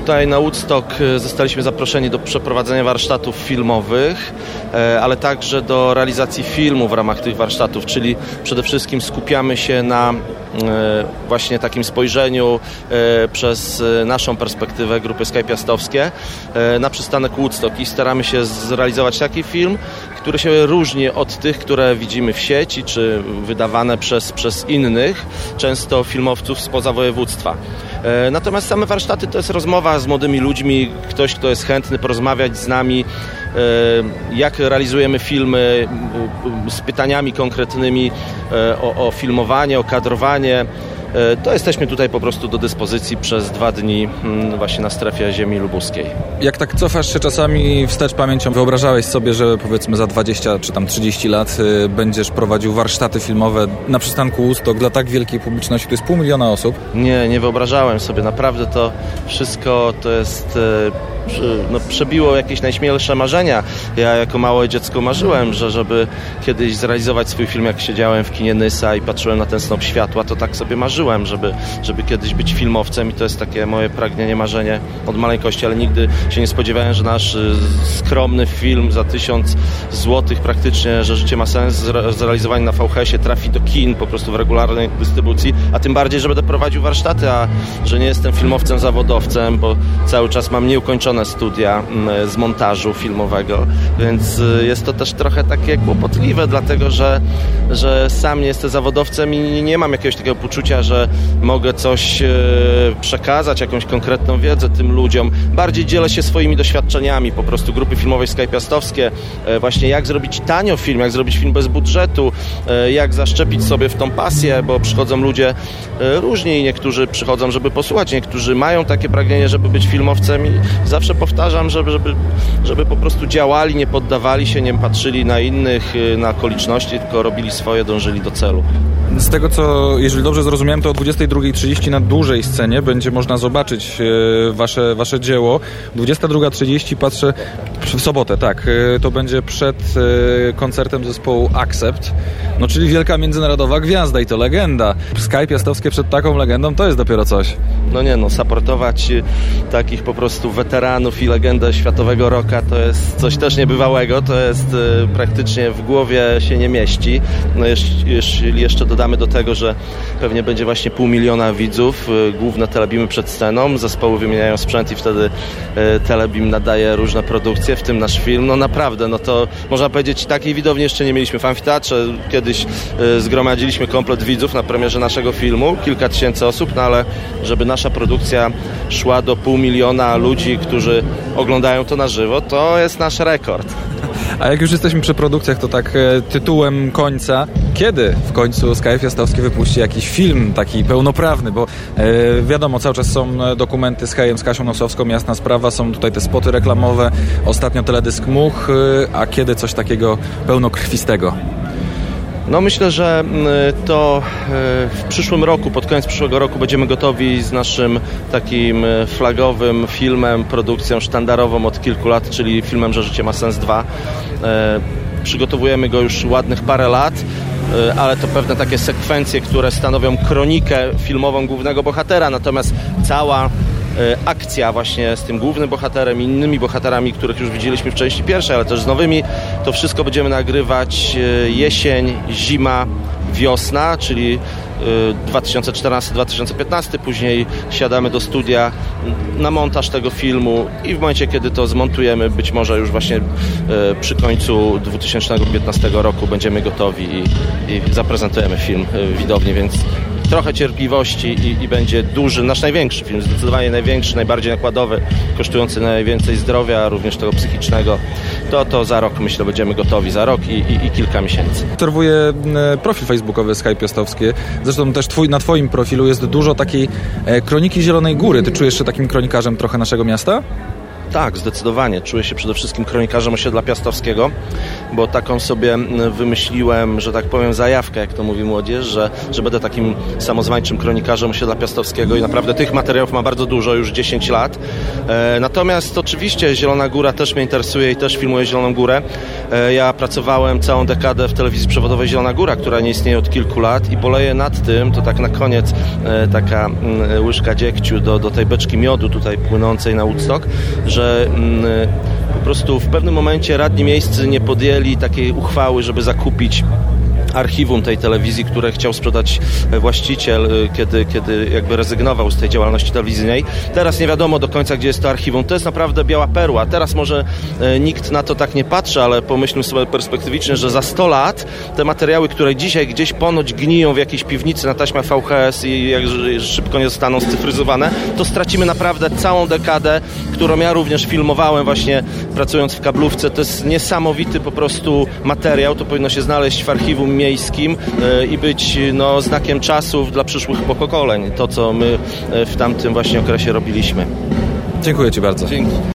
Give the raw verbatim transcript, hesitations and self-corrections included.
Tutaj na Woodstock zostaliśmy zaproszeni do przeprowadzenia warsztatów filmowych, ale także do realizacji filmu w ramach tych warsztatów, czyli przede wszystkim skupiamy się na właśnie takim spojrzeniu przez naszą perspektywę grupy Sky Piastowskie na przystanek Woodstock i staramy się zrealizować taki film, który się różni od tych, które widzimy w sieci, czy wydawane przez, przez innych, często filmowców spoza województwa. Natomiast same warsztaty to jest rozmowa z młodymi ludźmi, ktoś, kto jest chętny porozmawiać z nami, jak realizujemy filmy, z pytaniami konkretnymi o, o filmowanie, o kadrowanie. To jesteśmy tutaj po prostu do dyspozycji przez dwa dni właśnie na strefie ziemi lubuskiej. Jak tak cofasz się czasami wstecz pamięcią, wyobrażałeś sobie, że powiedzmy za dwadzieścia czy tam trzydzieści lat będziesz prowadził warsztaty filmowe na przystanku Woodstock dla tak wielkiej publiczności? To jest pół miliona osób. Nie, nie wyobrażałem sobie. Naprawdę to wszystko to jest... No, przebiło jakieś najśmielsze marzenia. Ja jako małe dziecko marzyłem, że żeby kiedyś zrealizować swój film, jak siedziałem w kinie Nysa i patrzyłem na ten snop światła, to tak sobie marzyłem, żeby, żeby kiedyś być filmowcem i to jest takie moje pragnienie, marzenie od maleńkości, ale nigdy się nie spodziewałem, że nasz skromny film za tysiąc złotych praktycznie, że życie ma sens, zrealizowany na V H S-ie, trafi do kin po prostu w regularnej dystrybucji, a tym bardziej, że będę prowadził warsztaty, a że nie jestem filmowcem zawodowcem, bo cały czas mam nieukończone studia z montażu filmowego, więc jest to też trochę takie kłopotliwe, dlatego że, że sam nie jestem zawodowcem i nie mam jakiegoś takiego poczucia, że mogę coś przekazać, jakąś konkretną wiedzę tym ludziom. Bardziej dzielę się swoimi doświadczeniami, po prostu grupy filmowej Sky Piastowskie, właśnie jak zrobić tanio film, jak zrobić film bez budżetu, jak zaszczepić sobie w tą pasję, bo przychodzą ludzie różni, niektórzy przychodzą, żeby posłuchać, niektórzy mają takie pragnienie, żeby być filmowcem i zawsze powtarzam, żeby, żeby, żeby po prostu działali, nie poddawali się, nie patrzyli na innych, na okoliczności, tylko robili swoje, dążyli do celu. Z tego, co, jeżeli dobrze zrozumiałem, to o dwudziestej drugiej trzydzieści na dużej scenie będzie można zobaczyć wasze, wasze dzieło. dwudziesta druga trzydzieści patrzę w sobotę, tak, to będzie przed koncertem zespołu Accept, no czyli wielka międzynarodowa gwiazda i to legenda. Sky Piastowskie przed taką legendą to jest dopiero coś. No nie no, supportować takich po prostu weteranów i legendę światowego rocka to jest coś też niebywałego, to jest praktycznie w głowie się nie mieści. No jeśli jeszcze dodamy do tego, że pewnie będzie właśnie pół miliona widzów, główne telebimy przed sceną, zespoły wymieniają sprzęt i wtedy telebim nadaje różne produkcje, w tym nasz film, no naprawdę, no to można powiedzieć, takiej widowni jeszcze nie mieliśmy w amfiteatrze. Kiedyś zgromadziliśmy komplet widzów na premierze naszego filmu, kilka tysięcy osób, no ale żeby nasza produkcja szła do pół miliona ludzi, którzy oglądają to na żywo, to jest nasz rekord. A jak już jesteśmy przy produkcjach, to tak e, tytułem końca, kiedy w końcu Sky Piastowskie wypuści jakiś film taki pełnoprawny, bo e, wiadomo, cały czas są dokumenty z Hejem, z Kasią Nosowską, jasna sprawa, są tutaj te spoty reklamowe, ostatnio teledysk Much, e, a kiedy coś takiego pełnokrwistego? No myślę, że to w przyszłym roku, pod koniec przyszłego roku będziemy gotowi z naszym takim flagowym filmem, produkcją sztandarową od kilku lat, czyli filmem, że życie ma sens dwa. Przygotowujemy go już ładnych parę lat, ale to pewne takie sekwencje, które stanowią kronikę filmową głównego bohatera, natomiast cała akcja właśnie z tym głównym bohaterem i innymi bohaterami, których już widzieliśmy w części pierwszej, ale też z nowymi, to wszystko będziemy nagrywać jesień, zima, wiosna, czyli dwa tysiące czternasty dwa tysiące piętnasty, później siadamy do studia na montaż tego filmu i w momencie, kiedy to zmontujemy, być może już właśnie przy końcu dwa tysiące piętnastego roku będziemy gotowi i, i zaprezentujemy film widowni, więc trochę cierpliwości i, i będzie duży, nasz największy film, zdecydowanie największy, najbardziej nakładowy, kosztujący najwięcej zdrowia, również tego psychicznego, to, to za rok, myślę, będziemy gotowi, za rok i, i, i kilka miesięcy. Obserwuję profil facebookowy Sky Piastowskie, zresztą też twój, na twoim profilu jest dużo takiej e, kroniki Zielonej Góry. Ty czujesz się takim kronikarzem trochę naszego miasta? Tak, zdecydowanie. Czuję się przede wszystkim kronikarzem osiedla piastowskiego. bo taką sobie wymyśliłem, że tak powiem, zajawkę, jak to mówi młodzież, że, że będę takim samozwańczym kronikarzem osiedla Piastowskiego i naprawdę tych materiałów ma bardzo dużo, już dziesięć lat. E, natomiast oczywiście Zielona Góra też mnie interesuje i też filmuję Zieloną Górę. E, ja pracowałem całą dekadę w telewizji przewodowej Zielona Góra, która nie istnieje od kilku lat i boleję nad tym, to tak na koniec e, taka e, łyżka dziegciu do, do tej beczki miodu tutaj płynącej na Woodstock, że e, po prostu w pewnym momencie radni miejscy nie podjęli takiej uchwały, żeby zakupić archiwum tej telewizji, które chciał sprzedać właściciel, kiedy, kiedy jakby rezygnował z tej działalności telewizyjnej. Teraz nie wiadomo do końca, gdzie jest to archiwum. To jest naprawdę biała perła. Teraz może e, nikt na to tak nie patrzy, ale pomyślmy sobie perspektywicznie, że za sto lat te materiały, które dzisiaj gdzieś ponoć gniją w jakiejś piwnicy na taśmę V H S i jak szybko nie zostaną scyfryzowane, to stracimy naprawdę całą dekadę, którą ja również filmowałem właśnie pracując w kablówce. To jest niesamowity po prostu materiał. To powinno się znaleźć w archiwum miejskim i być no, znakiem czasów dla przyszłych pokoleń. To, co my w tamtym właśnie okresie robiliśmy. Dziękuję Ci bardzo. Dzięki.